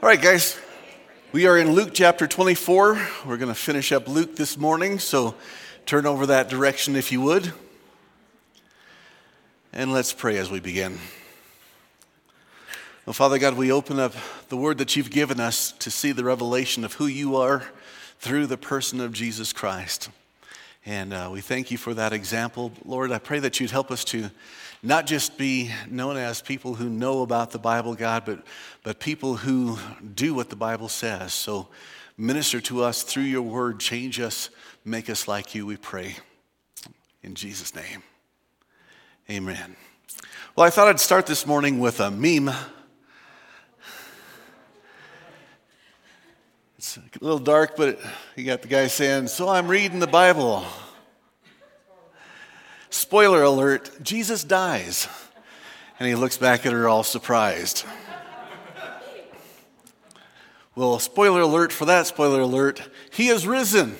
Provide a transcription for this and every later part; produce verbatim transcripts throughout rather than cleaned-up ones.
All right, guys, we are in Luke chapter twenty-four. We're going to finish up Luke this morning, so turn over that direction if you would. And let's pray as we begin. Well, Father God, we open up the word that you've given us to see the revelation of who you are through the person of Jesus Christ. And uh, we thank you for that example. Lord, I pray that you'd help us to not just be known as people who know about the Bible, God, but, but people who do what the Bible says. So minister to us through your word, change us, make us like you, we pray. In Jesus' name, amen. Well, I thought I'd start this morning with a meme. It's a little dark, but you got the guy saying, "So I'm reading the Bible. Spoiler alert, Jesus dies." And he looks back at her all surprised. Well, spoiler alert for that, spoiler alert, he is risen.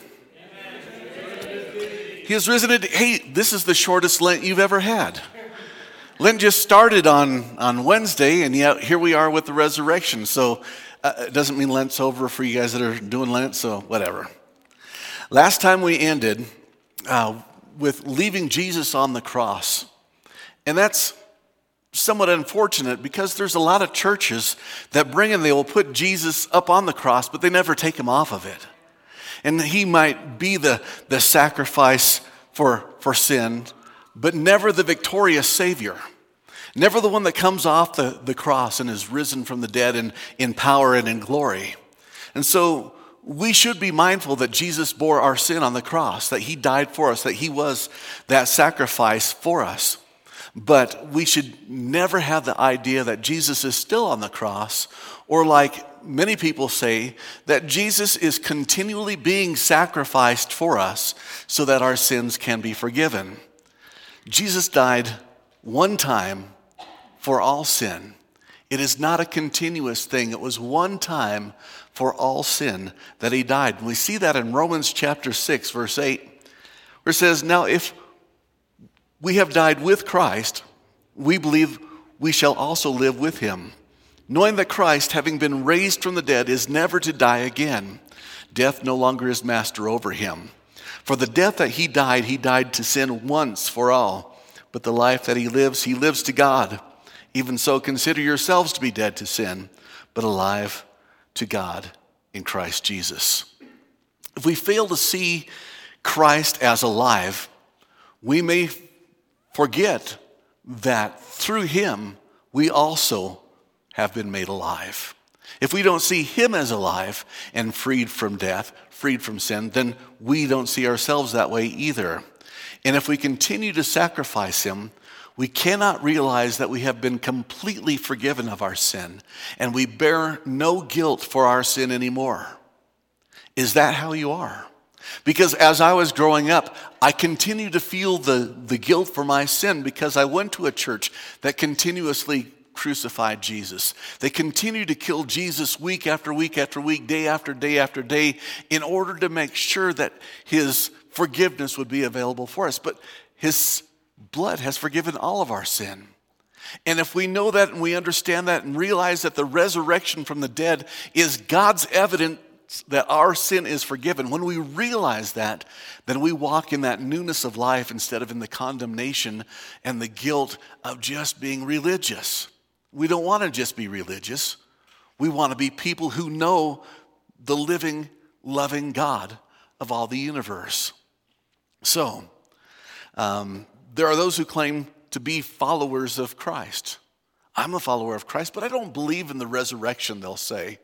He is risen. Hey, this is the shortest Lent you've ever had. Lent just started on, on Wednesday, and yet here we are with the resurrection. So uh, it doesn't mean Lent's over for you guys that are doing Lent, so whatever. Last time we ended uh, with leaving Jesus on the cross. And that's somewhat unfortunate because there's a lot of churches that bring and they will put Jesus up on the cross, but they never take him off of it. And he might be the, the sacrifice for, for sin, but never the victorious Savior. Never the one that comes off the, the cross and is risen from the dead in, in power and in glory. And so we should be mindful that Jesus bore our sin on the cross, that he died for us, that he was that sacrifice for us. But we should never have the idea that Jesus is still on the cross, or like many people say, that Jesus is continually being sacrificed for us so that our sins can be forgiven. Jesus died one time for all sin. It is not a continuous thing. It was one time for all sin that he died. And we see that in Romans chapter six, verse eight, where it says, "Now if we have died with Christ, we believe we shall also live with him, knowing that Christ, having been raised from the dead, is never to die again. Death no longer is master over him. For the death that he died, he died to sin once for all. But the life that he lives, he lives to God. Even so, consider yourselves to be dead to sin, but alive to God in Christ Jesus." If we fail to see Christ as alive, we may forget that through him, we also have been made alive. If we don't see him as alive and freed from death, freed from sin, then we don't see ourselves that way either. And if we continue to sacrifice him, we cannot realize that we have been completely forgiven of our sin, and we bear no guilt for our sin anymore. Is that how you are? Because as I was growing up, I continued to feel the, the guilt for my sin because I went to a church that continuously crucified Jesus. They continued to kill Jesus week after week after week, day after day after day, in order to make sure that his forgiveness would be available for us. But his blood has forgiven all of our sin. And if we know that and we understand that and realize that the resurrection from the dead is God's evidence that our sin is forgiven, when we realize that, then we walk in that newness of life instead of in the condemnation and the guilt of just being religious. We don't want to just be religious. We want to be people who know the living, loving God of all the universe. So, um, there are those who claim to be followers of Christ. I'm a follower of Christ, but I don't believe in the resurrection, they'll say.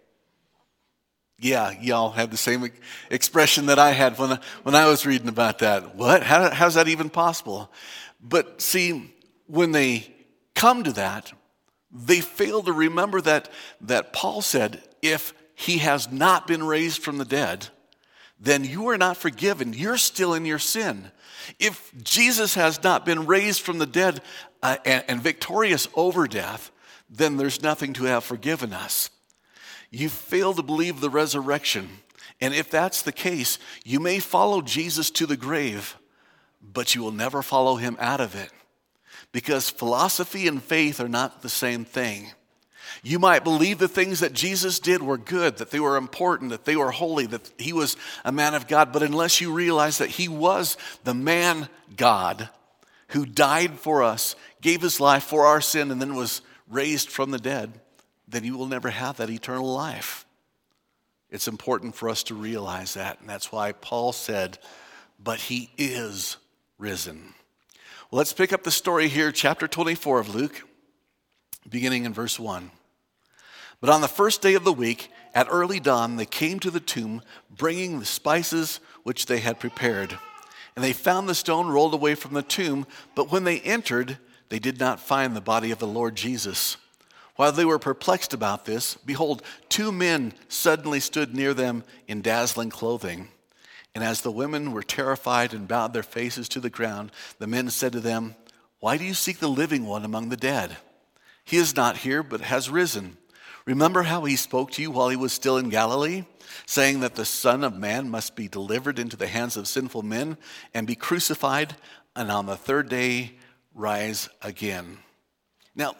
Yeah, y'all have the same expression that I had when I, when I was reading about that. What? How, how's that even possible? But see, when they come to that, they fail to remember that, that Paul said, if he has not been raised from the dead, then you are not forgiven. You're still in your sin. If Jesus has not been raised from the dead uh, and, and victorious over death, then there's nothing to have forgiven us. You fail to believe the resurrection. And if that's the case, you may follow Jesus to the grave, but you will never follow him out of it. Because philosophy and faith are not the same thing. You might believe the things that Jesus did were good, that they were important, that they were holy, that he was a man of God. But unless you realize that he was the man God who died for us, gave his life for our sin, and then was raised from the dead, then you will never have that eternal life. It's important for us to realize that. And that's why Paul said, but he is risen. Well, let's pick up the story here, chapter twenty-four of Luke, beginning in verse one. But on the first day of the week, at early dawn, they came to the tomb, bringing the spices which they had prepared. And they found the stone rolled away from the tomb, but when they entered, they did not find the body of the Lord Jesus. While they were perplexed about this, behold, two men suddenly stood near them in dazzling clothing. And as the women were terrified and bowed their faces to the ground, the men said to them, why do you seek the living one among the dead? He is not here, but has risen. Remember how he spoke to you while he was still in Galilee, saying that the Son of Man must be delivered into the hands of sinful men and be crucified, and on the third day rise again. Now,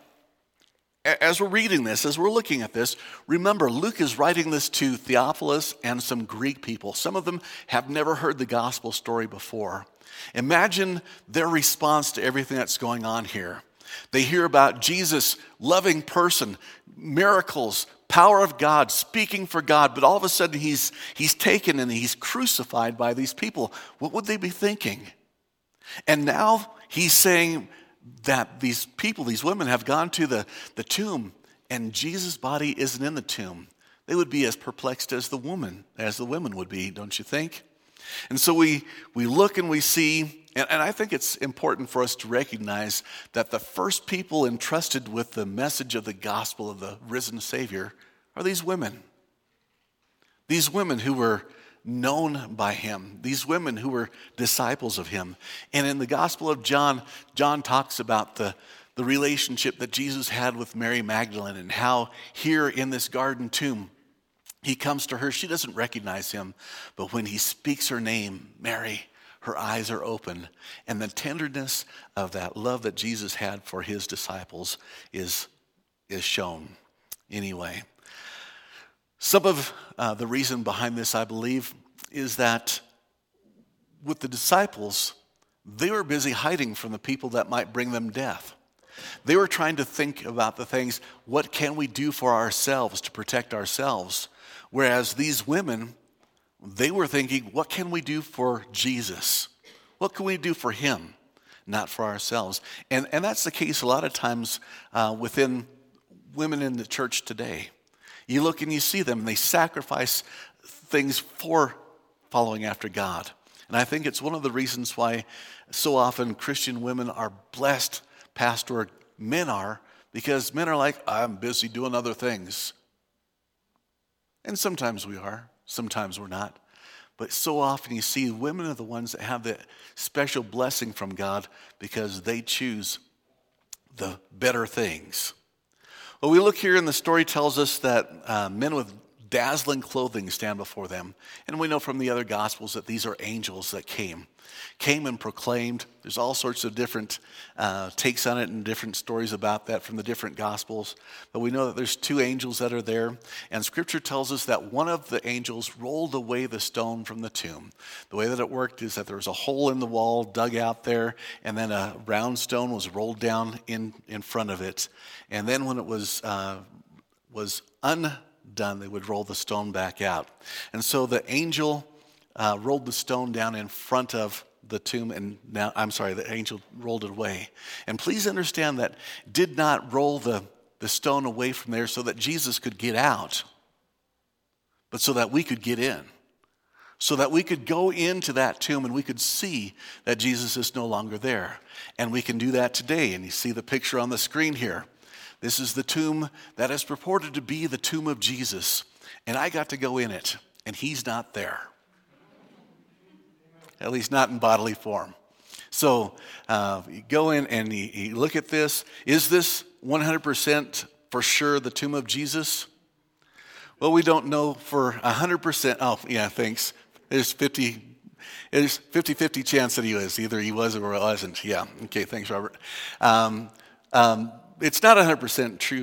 as we're reading this, as we're looking at this, remember Luke is writing this to Theophilus and some Greek people. Some of them have never heard the gospel story before. Imagine their response to everything that's going on here. They hear about Jesus, loving person, miracles, power of God, speaking for God, but all of a sudden he's, he's taken and he's crucified by these people. What would they be thinking? And now he's saying that these people, these women, have gone to the, the tomb and Jesus' body isn't in the tomb. They would be as perplexed as the woman, as the women would be, don't you think? And so we, we look and we see, and, and I think it's important for us to recognize that the first people entrusted with the message of the gospel of the risen Savior are these women. These women who were known by him, these women who were disciples of him. And in the Gospel of John, John talks about the, the relationship that Jesus had with Mary Magdalene and how here in this garden tomb, he comes to her. She doesn't recognize him, but when he speaks her name, Mary, her eyes are open. And the tenderness of that love that Jesus had for his disciples is, is shown anyway. Some of uh, the reason behind this, I believe, is that with the disciples, they were busy hiding from the people that might bring them death. They were trying to think about the things, what can we do for ourselves to protect ourselves? Whereas these women, they were thinking, what can we do for Jesus? What can we do for him? Not for ourselves. And, and that's the case a lot of times uh, within women in the church today. You look and you see them, and they sacrifice things for following after God. And I think it's one of the reasons why so often Christian women are blessed past where men are, because men are like, I'm busy doing other things. And sometimes we are, sometimes we're not. But so often you see women are the ones that have the special blessing from God because they choose the better things. Well, we look here and the story tells us that uh, men with dazzling clothing stand before them. And we know from the other Gospels that these are angels that came. Came and proclaimed. There's all sorts of different uh, takes on it and different stories about that from the different Gospels. But we know that there's two angels that are there. And Scripture tells us that one of the angels rolled away the stone from the tomb. The way that it worked is that there was a hole in the wall dug out there, and then a round stone was rolled down in, in front of it. And then when it was uh, was undone, they would roll the stone back out. And so the angel uh, rolled the stone down in front of the tomb, and now, I'm sorry, the angel rolled it away. And please understand that did not roll the, the stone away from there so that Jesus could get out, but so that we could get in. So that we could go into that tomb and we could see that Jesus is no longer there. And we can do that today. And you see the picture on the screen here. This is the tomb that is purported to be the tomb of Jesus. And I got to go in it, and he's not there. At least not in bodily form. So uh, you go in and you, you look at this. Is this one hundred percent for sure the tomb of Jesus? Well, we don't know for one hundred percent. Oh, yeah, thanks. There's fifty, there's fifty-fifty chance that he was. Either he was or he wasn't. Yeah, okay, thanks, Robert. Um, um, it's not one hundred percent true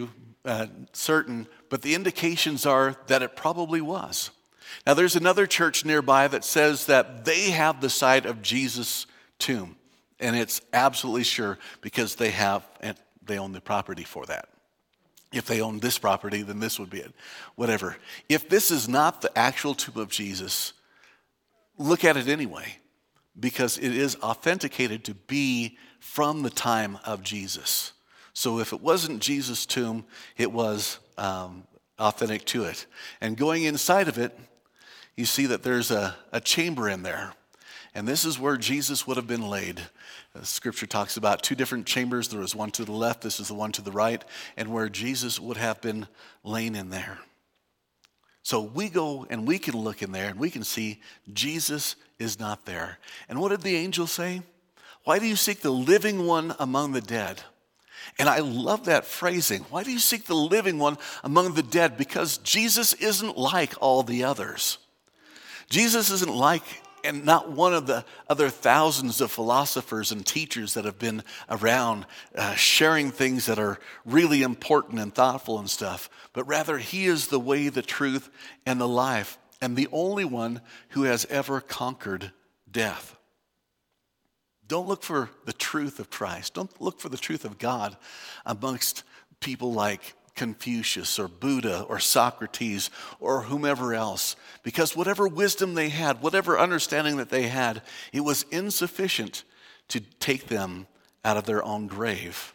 uh, certain, but the indications are that it probably was. Now, there's another church nearby that says that they have the site of Jesus' tomb, and it's absolutely sure because they have and they own the property for that. If they own this property, then this would be it. Whatever. If this is not the actual tomb of Jesus, look at it anyway, because it is authenticated to be from the time of Jesus. So if it wasn't Jesus' tomb, it was um, authentic to it. And going inside of it, you see that there's a, a chamber in there. And this is where Jesus would have been laid. The scripture talks about two different chambers. There was one to the left, this is the one to the right, and where Jesus would have been laying in there. So we go and we can look in there and we can see Jesus is not there. And what did the angel say? Why do you seek the living one among the dead? And I love that phrasing. Why do you seek the living one among the dead? Because Jesus isn't like all the others. Jesus isn't like, and not one of the other thousands of philosophers and teachers that have been around uh, sharing things that are really important and thoughtful and stuff, but rather he is the way, the truth, and the life, and the only one who has ever conquered death. Don't look for the truth of Christ. Don't look for the truth of God amongst people like Confucius or Buddha or Socrates or whomever else, because whatever wisdom they had, whatever understanding that they had, it was insufficient to take them out of their own grave.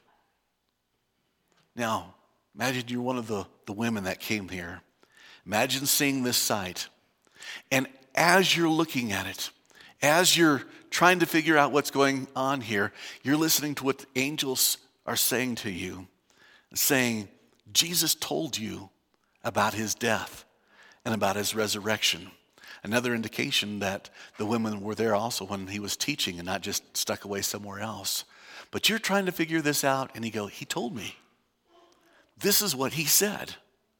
Now, imagine you're one of the, the women that came here. Imagine seeing this sight, and as you're looking at it, as you're trying to figure out what's going on here, you're listening to what the angels are saying to you, saying, Jesus told you about his death and about his resurrection. Another indication that the women were there also when he was teaching and not just stuck away somewhere else. But you're trying to figure this out, and you go, he told me. This is what he said.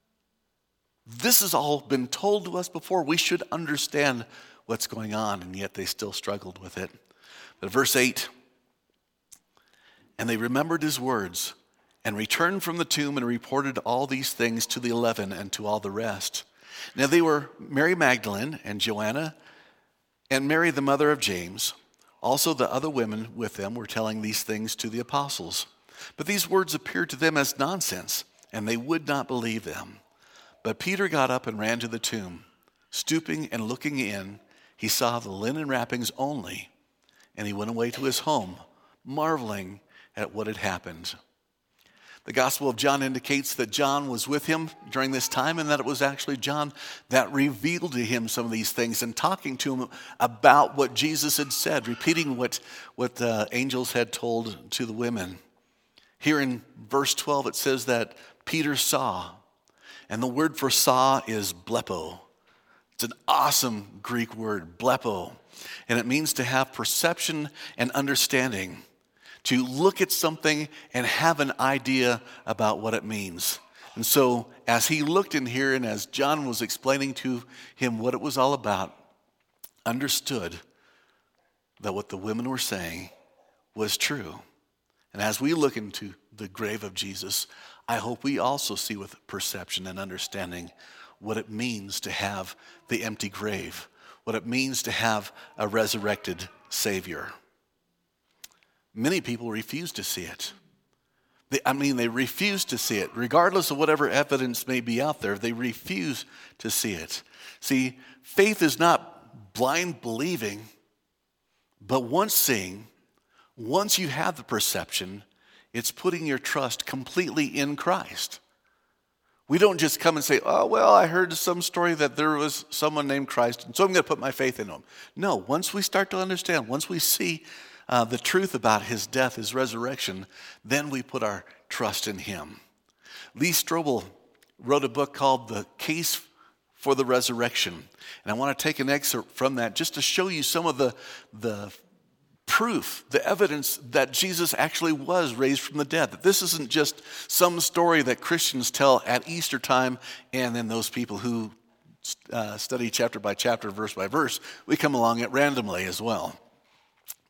This has all been told to us before. We should understand what's going on, and yet they still struggled with it. But verse eight, and they remembered his words and returned from the tomb and reported all these things to the eleven and to all the rest. Now they were Mary Magdalene and Joanna and Mary the mother of James. Also the other women with them were telling these things to the apostles. But these words appeared to them as nonsense, and they would not believe them. But Peter got up and ran to the tomb. Stooping and looking in, he saw the linen wrappings only, and he went away to his home, marveling at what had happened. The Gospel of John indicates that John was with him during this time, and that it was actually John that revealed to him some of these things and talking to him about what Jesus had said, repeating what, what the angels had told to the women. Here in verse twelve, it says that Peter saw, and the word for saw is blepo. It's an awesome Greek word, blepo, and it means to have perception and understanding, to look at something and have an idea about what it means. And so as he looked in here and as John was explaining to him what it was all about, understood that what the women were saying was true. And as we look into the grave of Jesus, I hope we also see with perception and understanding what it means to have the empty grave, what it means to have a resurrected Savior. Many people refuse to see it. They, I mean, they refuse to see it. Regardless of whatever evidence may be out there, they refuse to see it. See, faith is not blind believing, but once seeing, once you have the perception, it's putting your trust completely in Christ. We don't just come and say, oh, well, I heard some story that there was someone named Christ, and so I'm going to put my faith in him. No, once we start to understand, once we see Uh, the truth about his death, his resurrection, then we put our trust in him. Lee Strobel wrote a book called The Case for the Resurrection. And I want to take an excerpt from that just to show you some of the, the proof, the evidence that Jesus actually was raised from the dead. That this isn't just some story that Christians tell at Easter time, and then those people who uh, study chapter by chapter, verse by verse, we come along it randomly as well.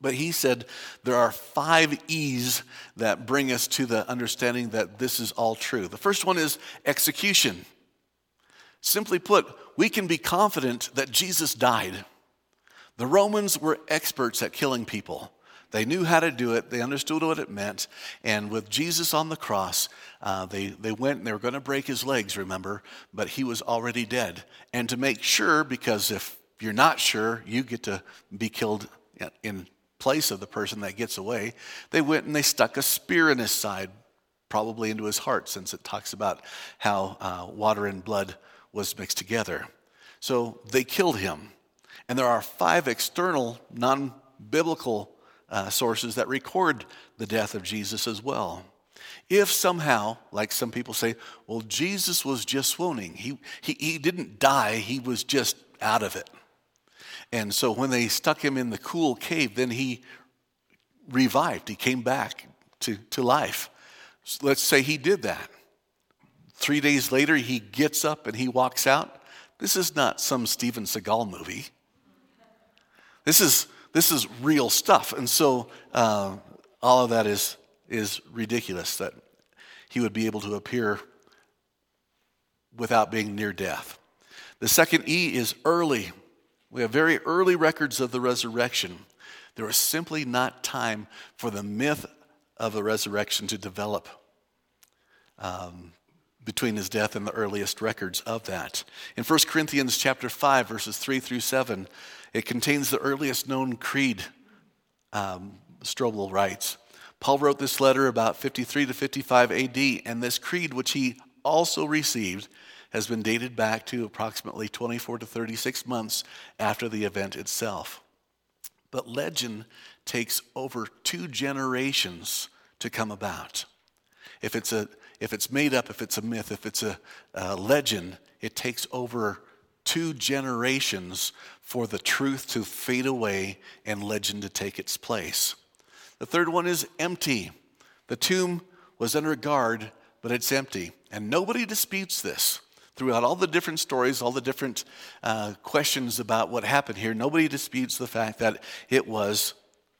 But he said there are five E's that bring us to the understanding that this is all true. The first one is execution. Simply put, we can be confident that Jesus died. The Romans were experts at killing people. They knew how to do it. They understood what it meant. And with Jesus on the cross, uh, they, they went and they were going to break his legs, remember, but he was already dead. And to make sure, because if you're not sure, you get to be killed in place of the person that gets away, they went and they stuck a spear in his side, probably into his heart, since it talks about how uh, water and blood was mixed together. So they killed him. And there are five external, non-biblical uh, sources that record the death of Jesus as well. If somehow, like some people say, well, Jesus was just swooning. He, he, he didn't die, he was just out of it. And so when they stuck him in the cool cave, then he revived. He came back to, to life. So let's say he did that. Three days later, he gets up and he walks out. This is not some Steven Seagal movie. This is this is real stuff. And so uh, all of that is, is ridiculous, that he would be able to appear without being near death. The second E is early. We have very early records of the resurrection. There was simply not time for the myth of the resurrection to develop um, between his death and the earliest records of that. In First Corinthians chapter five, verses three through seven, it contains the earliest known creed, um, Strobel writes. Paul wrote this letter about fifty-three to fifty-five A D, and this creed, which he also received, has been dated back to approximately twenty-four to thirty-six months after the event itself. But legend takes over two generations to come about. If it's a if it's made up, if it's a myth, if it's a, a legend, it takes over two generations for the truth to fade away and legend to take its place. The third one is empty. The tomb was under guard, but it's empty. And nobody disputes this. Throughout all the different stories, all the different uh, questions about what happened here, nobody disputes the fact that it was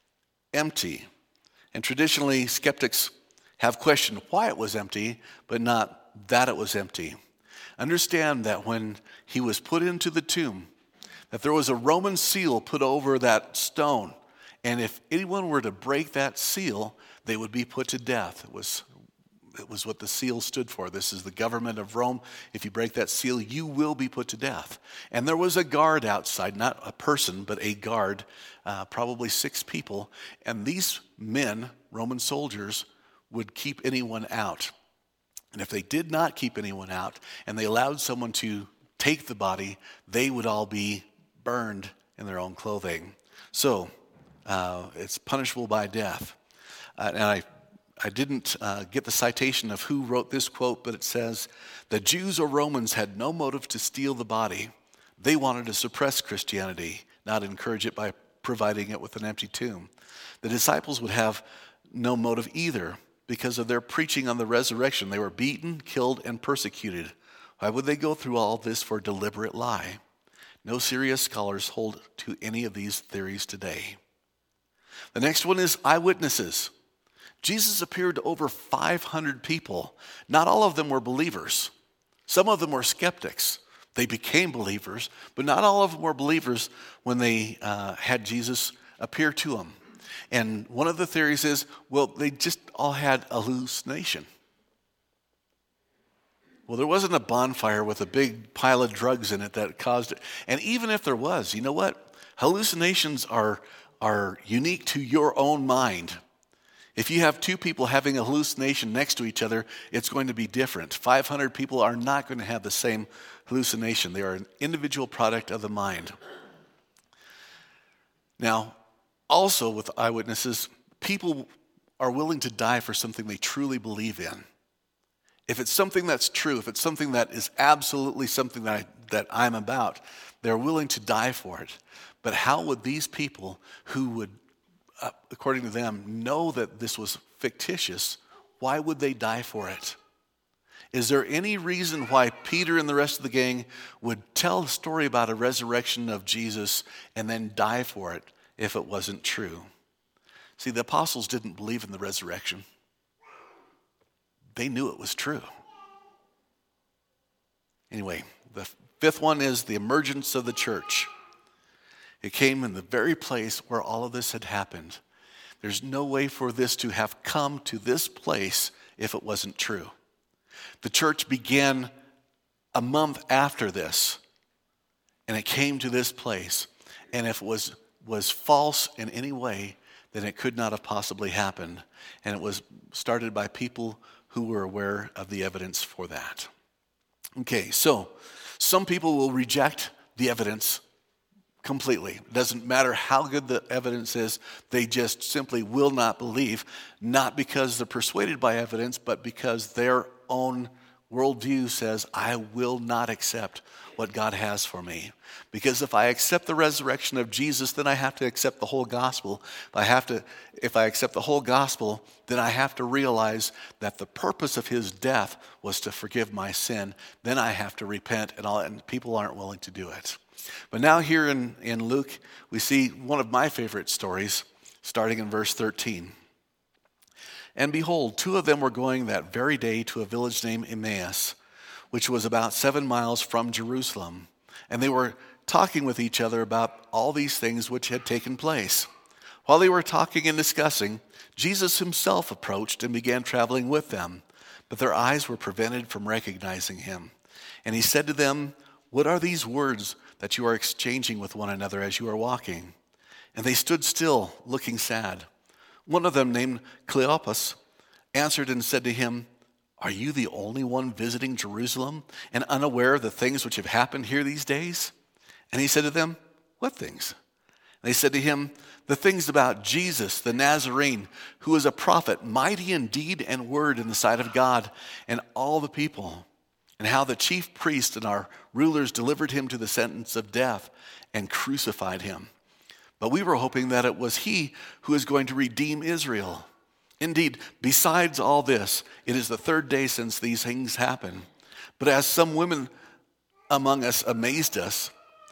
empty. And traditionally, skeptics have questioned why it was empty, but not that it was empty. Understand that when he was put into the tomb, that there was a Roman seal put over that stone. And if anyone were to break that seal, they would be put to death. It was, it was what the seal stood for. This is the government of Rome. If you break that seal, you will be put to death. And there was a guard outside, not a person, but a guard, uh, probably six people. And these men, Roman soldiers, would keep anyone out. And if they did not keep anyone out, and they allowed someone to take the body, they would all be burned in their own clothing. So, uh, it's punishable by death. Uh, and I, I didn't uh, get the citation of who wrote this quote, but it says, "The Jews or Romans had no motive to steal the body. They wanted to suppress Christianity, not encourage it by providing it with an empty tomb. The disciples would have no motive either, because of their preaching on the resurrection. They were beaten, killed, and persecuted. Why would they go through all this for a deliberate lie? No serious scholars hold to any of these theories today." The next one is eyewitnesses. Jesus appeared to over five hundred people. Not all of them were believers. Some of them were skeptics. They became believers, but not all of them were believers when they uh, had Jesus appear to them. And one of the theories is, well, they just all had a hallucination. Well, there wasn't a bonfire with a big pile of drugs in it that caused it. And even if there was, you know what? Hallucinations are, are unique to your own mind. If you have two people having a hallucination next to each other, it's going to be different. five hundred people are not going to have the same hallucination. They are an individual product of the mind. Now, also with eyewitnesses, people are willing to die for something they truly believe in. If it's something that's true, if it's something that is absolutely something that, I, that I'm about, they're willing to die for it. But how would these people who would, uh, according to them, know that this was fictitious, why would they die for it? Is there any reason why Peter and the rest of the gang would tell a story about a resurrection of Jesus and then die for it if it wasn't true? See, the apostles didn't believe in the resurrection. They knew it was true. Anyway, the fifth one is the emergence of the church. It came in the very place where all of this had happened. There's no way for this to have come to this place if it wasn't true. The church began a month after this, and it came to this place. And if it was, was false in any way, then it could not have possibly happened. And it was started by people who were aware of the evidence for that. Okay, so some people will reject the evidence completely. It doesn't matter how good the evidence is, they just simply will not believe, not because they're persuaded by evidence, but because their own worldview says, I will not accept what God has for me. Because if I accept the resurrection of Jesus, then I have to accept the whole gospel. If I have to, if I accept the whole gospel, then I have to realize that the purpose of his death was to forgive my sin. Then I have to repent, and all, and people aren't willing to do it. But now here in, in Luke, we see one of my favorite stories, starting in verse thirteen. And behold, two of them were going that very day to a village named Emmaus, which was about seven miles from Jerusalem. And they were talking with each other about all these things which had taken place. While they were talking and discussing, Jesus himself approached and began traveling with them, but their eyes were prevented from recognizing him. And he said to them, what are these words that you are exchanging with one another as you are walking? And they stood still, looking sad. One of them, named Cleopas, answered and said to him, are you the only one visiting Jerusalem and unaware of the things which have happened here these days? And he said to them, what things? And they said to him, the things about Jesus, the Nazarene, who was a prophet, mighty in deed and word in the sight of God and all the people, and how the chief priests and our rulers delivered him to the sentence of death and crucified him. But we were hoping that it was he who is going to redeem Israel. Indeed, besides all this, it is the third day since these things happened. But as some women among us amazed us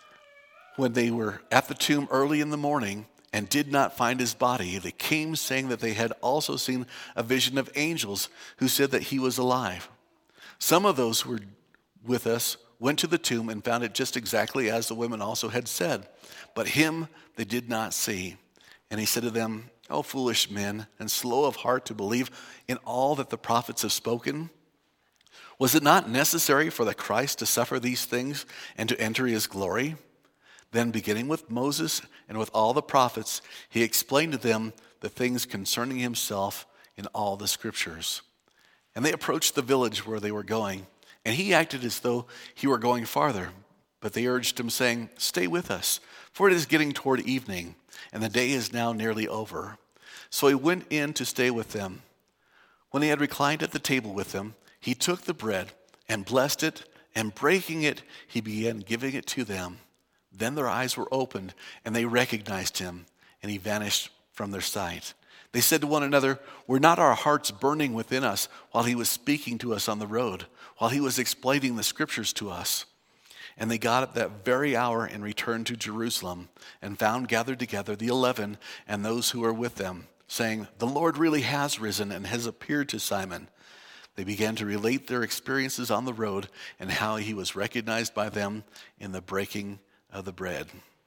when they were at the tomb early in the morning and did not find his body, they came saying that they had also seen a vision of angels who said that he was alive. Some of those who were with us went to the tomb and found it just exactly as the women also had said, but him they did not see. And he said to them, O foolish men, and slow of heart to believe in all that the prophets have spoken. Was it not necessary for the Christ to suffer these things and to enter his glory? Then beginning with Moses and with all the prophets, he explained to them the things concerning himself in all the scriptures. And they approached the village where they were going, and he acted as though he were going farther. But they urged him, saying, stay with us, for it is getting toward evening, and the day is now nearly over. So he went in to stay with them. When he had reclined at the table with them, he took the bread and blessed it, and breaking it, he began giving it to them. Then their eyes were opened, and they recognized him, and he vanished from their sight. They said to one another, were not our hearts burning within us while he was speaking to us on the road, while he was explaining the scriptures to us? And they got up that very hour and returned to Jerusalem, and found gathered together the eleven and those who were with them, saying, the Lord really has risen and has appeared to Simon. They began to relate their experiences on the road and how he was recognized by them in the breaking of the bread.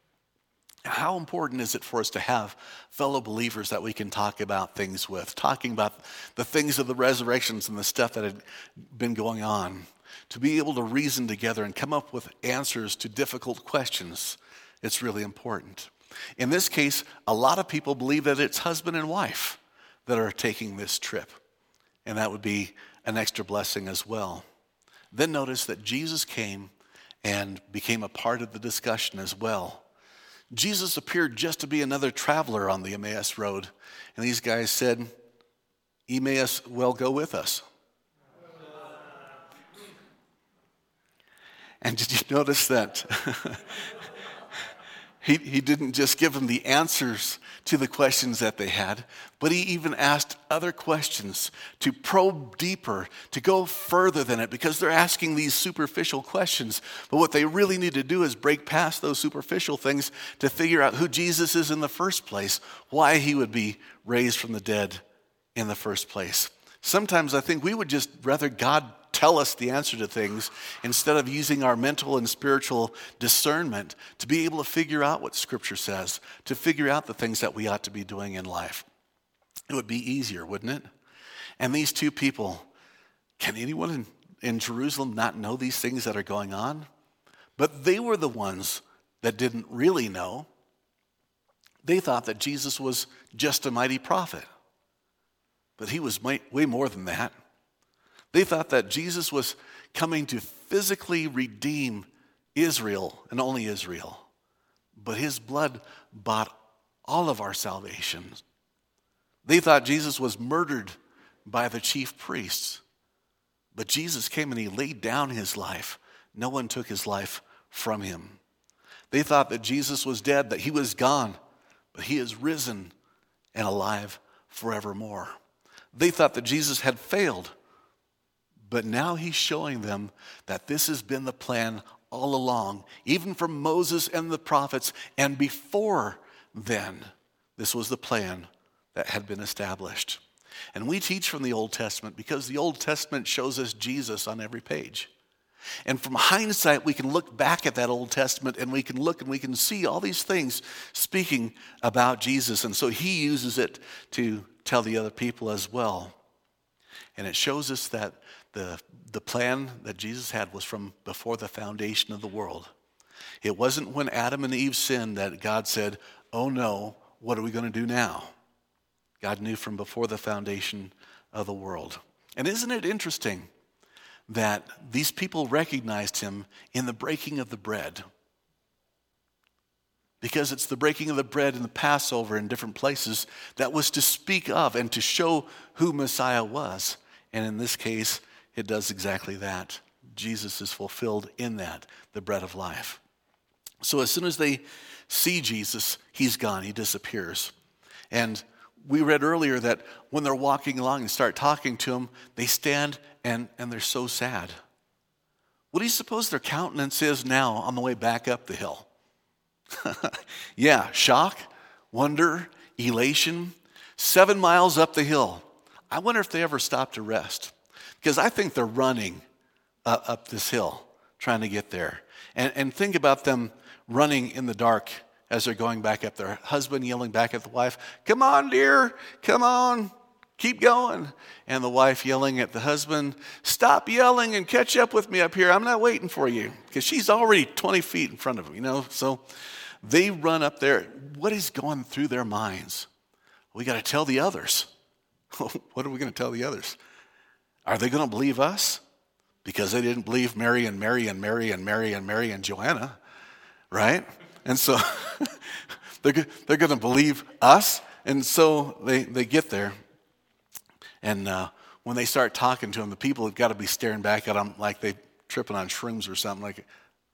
How important is it for us to have fellow believers that we can talk about things with, talking about the things of the resurrections and the stuff that had been going on, to be able to reason together and come up with answers to difficult questions? It's really important. In this case, a lot of people believe that it's husband and wife that are taking this trip, and that would be an extra blessing as well. Then notice that Jesus came and became a part of the discussion as well. Jesus appeared just to be another traveler on the Emmaus road. And these guys said, Emmaus, well, go with us. And did you notice that? He, he didn't just give them the answers to the questions that they had, but he even asked other questions to probe deeper, to go further than it, because they're asking these superficial questions. But what they really need to do is break past those superficial things to figure out who Jesus is in the first place, why he would be raised from the dead in the first place. Sometimes I think we would just rather God tell us the answer to things instead of using our mental and spiritual discernment to be able to figure out what Scripture says, to figure out the things that we ought to be doing in life. It would be easier, wouldn't it? And these two people, can anyone in, in Jerusalem not know these things that are going on? But they were the ones that didn't really know. They thought that Jesus was just a mighty prophet. But he was way more than that. They thought that Jesus was coming to physically redeem Israel and only Israel. But his blood bought all of our salvation. They thought Jesus was murdered by the chief priests. But Jesus came and he laid down his life. No one took his life from him. They thought that Jesus was dead, that he was gone. But he is risen and alive forevermore. They thought that Jesus had failed. But now he's showing them that this has been the plan all along, even from Moses and the prophets, and before then, this was the plan that had been established. And we teach from the Old Testament because the Old Testament shows us Jesus on every page. And from hindsight, we can look back at that Old Testament and we can look and we can see all these things speaking about Jesus. And so he uses it to tell the other people as well. And it shows us that the, the plan that Jesus had was from before the foundation of the world. It wasn't when Adam and Eve sinned that God said, oh no, what are we going to do now? God knew from before the foundation of the world. And isn't it interesting that these people recognized him in the breaking of the bread? Because it's the breaking of the bread in the Passover in different places that was to speak of and to show who Messiah was. And in this case, it does exactly that. Jesus is fulfilled in that, the bread of life. So as soon as they see Jesus, he's gone, he disappears. And we read earlier that when they're walking along and start talking to him, they stand and, and they're so sad. What do you suppose their countenance is now on the way back up the hill? Yeah, shock, wonder, elation, seven miles up the hill. I wonder if they ever stopped to rest. Because I think they're running uh, up this hill, trying to get there. And, and think about them running in the dark as they're going back up there. Husband yelling back at the wife, come on, dear, come on, keep going. And the wife yelling at the husband, stop yelling and catch up with me up here. I'm not waiting for you. Because she's already twenty feet in front of him, you know. So they run up there. What is going through their minds? We got to tell the others. What are we going to tell the others? Are they going to believe us? Because they didn't believe Mary and Mary and Mary and Mary and Mary and Joanna, right? And so they're, they're going to believe us. And so they, they get there. And uh, when they start talking to him, the people have got to be staring back at them like they're tripping on shrooms or something. Like,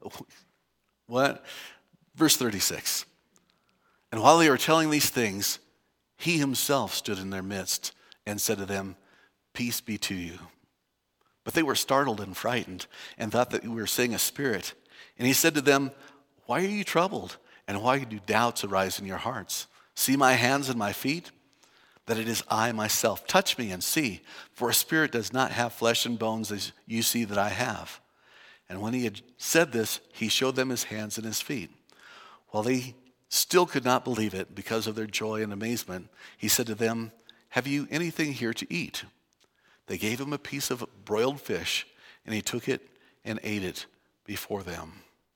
what? Verse thirty-six. And while they were telling these things, he himself stood in their midst and said to them, peace be to you. But they were startled and frightened and thought that we were seeing a spirit. And he said to them, why are you troubled? And why do doubts arise in your hearts? See my hands and my feet, that it is I myself. Touch me and see, for a spirit does not have flesh and bones as you see that I have. And when he had said this, he showed them his hands and his feet. While they still could not believe it because of their joy and amazement, he said to them, have you anything here to eat? They gave him a piece of broiled fish, and he took it and ate it before them.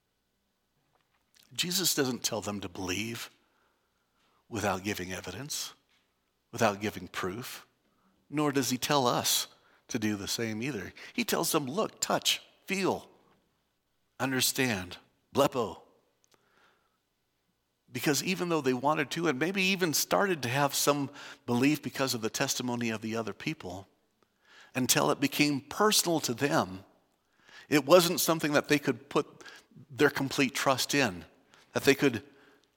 Jesus doesn't tell them to believe without giving evidence, without giving proof, nor does he tell us to do the same either. He tells them, look, touch, feel, understand, blepo. Because even though they wanted to, and maybe even started to have some belief because of the testimony of the other people, until it became personal to them, it wasn't something that they could put their complete trust in, that they could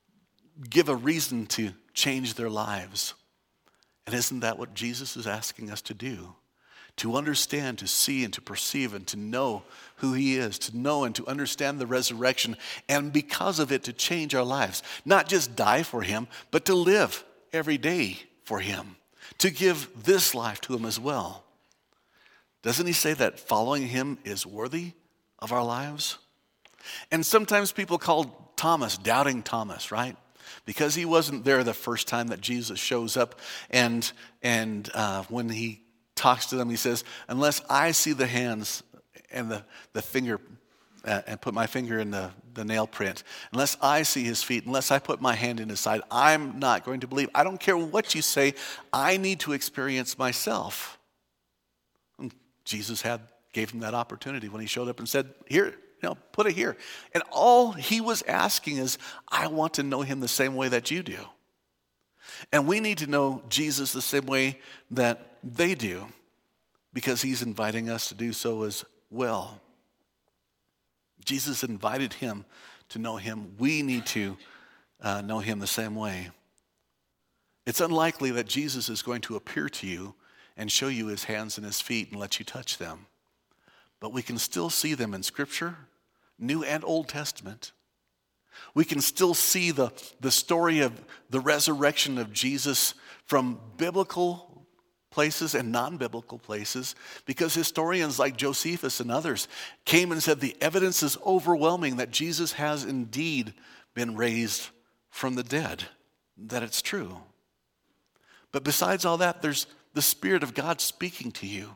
give a reason to change their lives. And isn't that what Jesus is asking us to do? To understand, to see, and to perceive, and to know who he is, to know and to understand the resurrection, and because of it, to change our lives. Not just die for him, but to live every day for him, to give this life to him as well. Doesn't he say that following him is worthy of our lives? And sometimes people call Thomas doubting Thomas, right? Because he wasn't there the first time that Jesus shows up, and and uh, when he talks to them, he says, unless I see the hands and the, the finger uh, and put my finger in the, the nail print, unless I see his feet, unless I put my hand in his side, I'm not going to believe. I don't care what you say. I need to experience myself. And Jesus had gave him that opportunity when he showed up and said, here, you know, put it here. And all he was asking is, I want to know him the same way that you do. And we need to know Jesus the same way that they do, because he's inviting us to do so as well. Jesus invited him to know him. We need to uh, know him the same way. It's unlikely that Jesus is going to appear to you and show you his hands and his feet and let you touch them. But we can still see them in Scripture, New and Old Testament. We can still see the, the story of the resurrection of Jesus from biblical places and non-biblical places, because historians like Josephus and others came and said the evidence is overwhelming that Jesus has indeed been raised from the dead, that it's true. But besides all that, there's the Spirit of God speaking to you.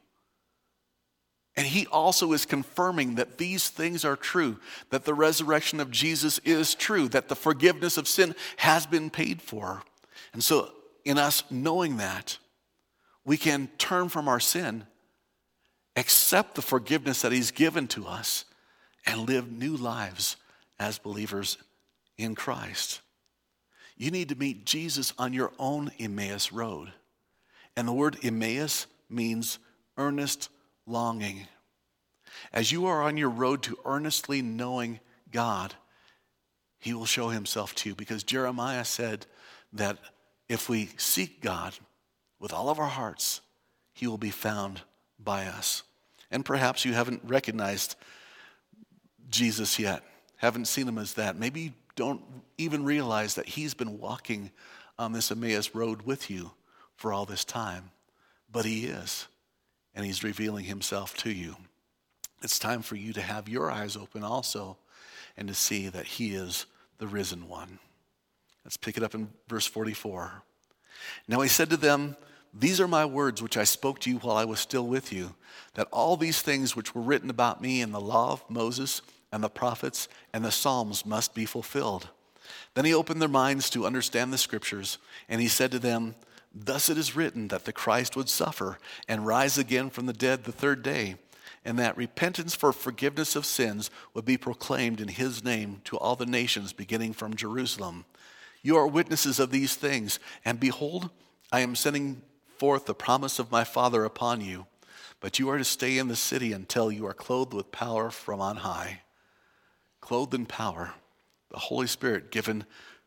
And he also is confirming that these things are true, that the resurrection of Jesus is true, that the forgiveness of sin has been paid for. And so in us knowing that, we can turn from our sin, accept the forgiveness that he's given to us, and live new lives as believers in Christ. You need to meet Jesus on your own Emmaus road. And the word Emmaus means earnest longing. As you are on your road to earnestly knowing God, he will show himself to you, because Jeremiah said that if we seek God with all of our hearts, he will be found by us. And perhaps you haven't recognized Jesus yet, haven't seen him as that. Maybe you don't even realize that he's been walking on this Emmaus road with you for all this time. But he is, and he's revealing himself to you. It's time for you to have your eyes open also and to see that he is the risen one. Let's pick it up in verse forty-four. Now he said to them, these are my words which I spoke to you while I was still with you, that all these things which were written about me in the law of Moses and the prophets and the Psalms must be fulfilled. Then he opened their minds to understand the scriptures, and he said to them, thus it is written that the Christ would suffer and rise again from the dead the third day, and that repentance for forgiveness of sins would be proclaimed in his name to all the nations, beginning from Jerusalem. You are witnesses of these things, and behold, I am sending forth the promise of my Father upon you, but you are to stay in the city until you are clothed with power from on high. Clothed in power, the Holy Spirit given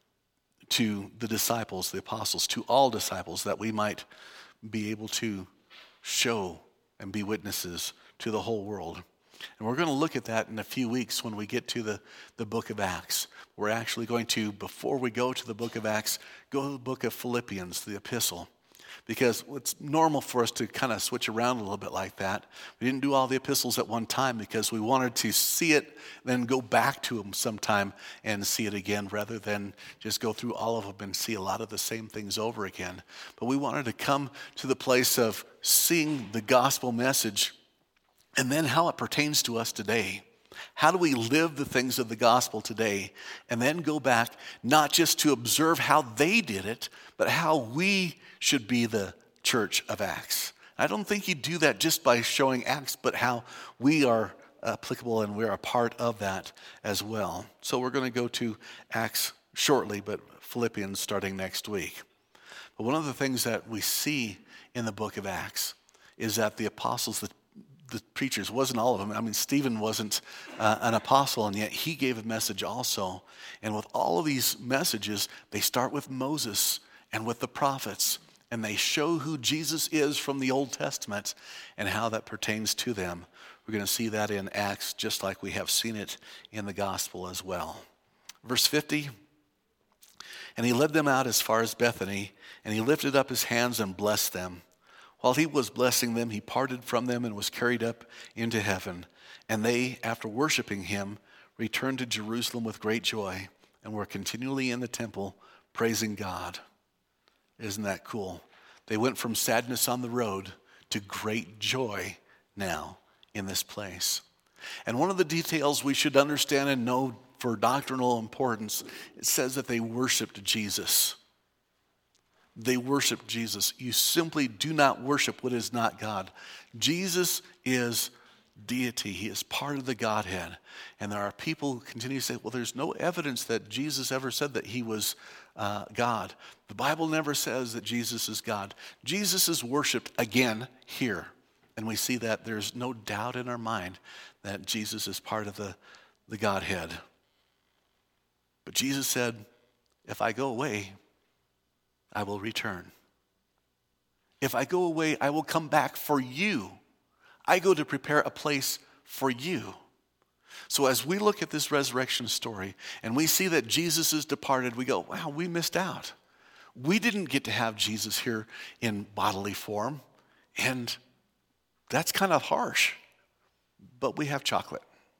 to the disciples, the apostles, to all disciples, that we might be able to show and be witnesses to the whole world. And we're going to look at that in a few weeks when we get to the, the book of Acts. We're actually going to, before we go to the book of Acts, go to the book of Philippians, the epistle. Because it's normal for us to kind of switch around a little bit like that. We didn't do all the epistles at one time because we wanted to see it, then go back to them sometime and see it again, rather than just go through all of them and see a lot of the same things over again. But we wanted to come to the place of seeing the gospel message and then how it pertains to us today. How do we live the things of the gospel today? And then go back not just to observe how they did it, but how we should be the church of Acts. I don't think you do that just by showing Acts, but how we are applicable and we're a part of that as well. So we're going to go to Acts shortly, but Philippians starting next week. But one of the things that we see in the book of Acts is that the apostles, the the preachers, wasn't all of them. I mean, Stephen wasn't uh, an apostle, and yet he gave a message also. And with all of these messages, they start with Moses and with the prophets, and they show who Jesus is from the Old Testament and how that pertains to them. We're going to see that in Acts just like we have seen it in the gospel as well. Verse fifty, and he led them out as far as Bethany, and he lifted up his hands and blessed them. While he was blessing them, he parted from them and was carried up into heaven. And they, after worshiping him, returned to Jerusalem with great joy and were continually in the temple praising God. Isn't that cool? They went from sadness on the road to great joy now in this place. And one of the details we should understand and know for doctrinal importance, it says that they worshiped Jesus. They worship Jesus. You simply do not worship what is not God. Jesus is deity. He is part of the Godhead. And there are people who continue to say, well, there's no evidence that Jesus ever said that he was uh, God. The Bible never says that Jesus is God. Jesus is worshiped again here. And we see that there's no doubt in our mind that Jesus is part of the, the Godhead. But Jesus said, if I go away, I will return. If I go away, I will come back for you. I go to prepare a place for you. So as we look at this resurrection story and we see that Jesus is departed, we go, wow, we missed out. We didn't get to have Jesus here in bodily form. And that's kind of harsh. But we have chocolate.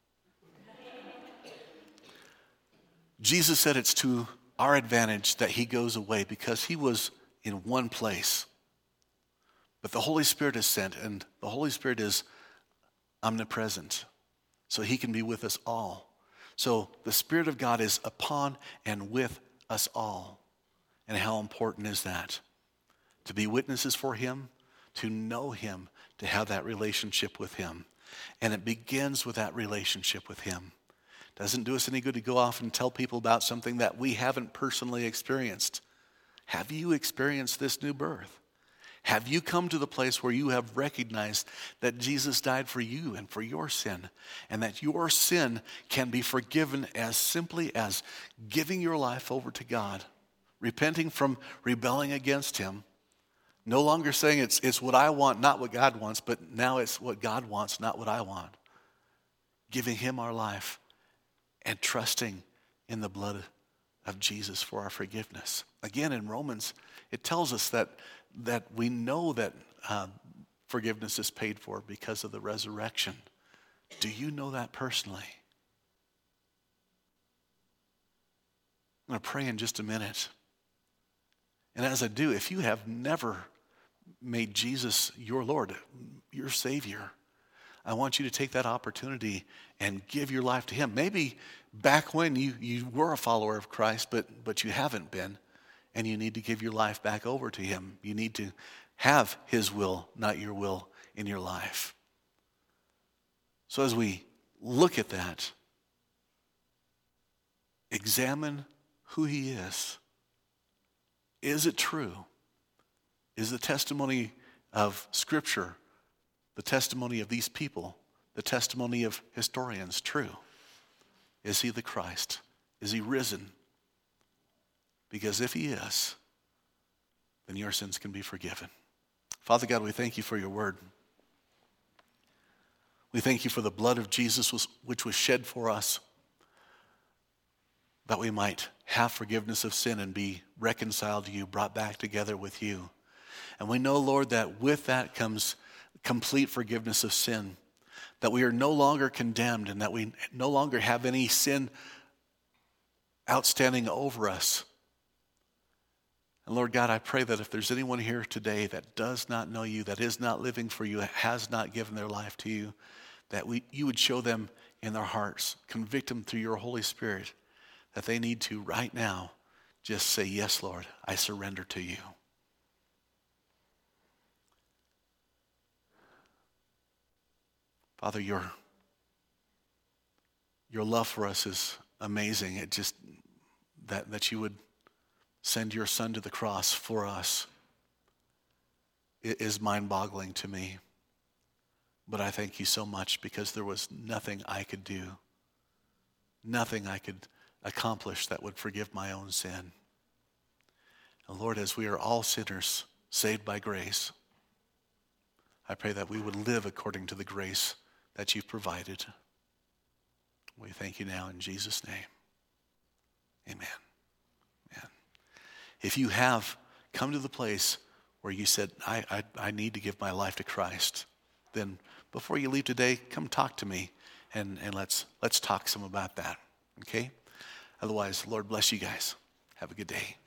Jesus said it's to our advantage that he goes away because he was in one place. But the Holy Spirit is sent, and the Holy Spirit is omnipresent, so he can be with us all. So the Spirit of God is upon and with us all. And how important is that? To be witnesses for him, to know him, to have that relationship with him. And it begins with that relationship with him. Doesn't do us any good to go off and tell people about something that we haven't personally experienced. Have you experienced this new birth? Have you come to the place where you have recognized that Jesus died for you and for your sin, and that your sin can be forgiven as simply as giving your life over to God, repenting from rebelling against him, no longer saying it's, it's what I want, not what God wants, but now it's what God wants, not what I want. Giving him our life and trusting in the blood of Jesus for our forgiveness. Again, in Romans, it tells us that, that we know that uh, forgiveness is paid for because of the resurrection. Do you know that personally? I'm going to pray in just a minute. And as I do, if you have never made Jesus your Lord, your Savior, I want you to take that opportunity and give your life to him. Maybe back when you, you were a follower of Christ, but, but you haven't been, and you need to give your life back over to him. You need to have his will, not your will, in your life. So as we look at that, examine who he is. Is it true? Is the testimony of Scripture, the testimony of these people, the testimony of historians true? Is he the Christ? Is he risen? Because if he is, then your sins can be forgiven. Father God, we thank you for your word. We thank you for the blood of Jesus which was shed for us, that we might have forgiveness of sin and be reconciled to you, brought back together with you. And we know, Lord, that with that comes complete forgiveness of sin, that we are no longer condemned and that we no longer have any sin outstanding over us. And Lord God, I pray that if there's anyone here today that does not know you, that is not living for you, has not given their life to you, that we, you would show them in their hearts, convict them through your Holy Spirit, that they need to right now just say, yes, Lord, I surrender to you. Father, your, your love for us is amazing. It just, that, that you would send your son to the cross for us, it is mind-boggling to me. But I thank you so much because there was nothing I could do, nothing I could accomplish that would forgive my own sin. And Lord, as we are all sinners saved by grace, I pray that we would live according to the grace that you've provided. We thank you now in Jesus' name. Amen. Amen. If you have come to the place where you said, I, I, I need to give my life to Christ, then before you leave today, come talk to me and, and let's let's talk some about that. Okay? Otherwise, Lord bless you guys. Have a good day.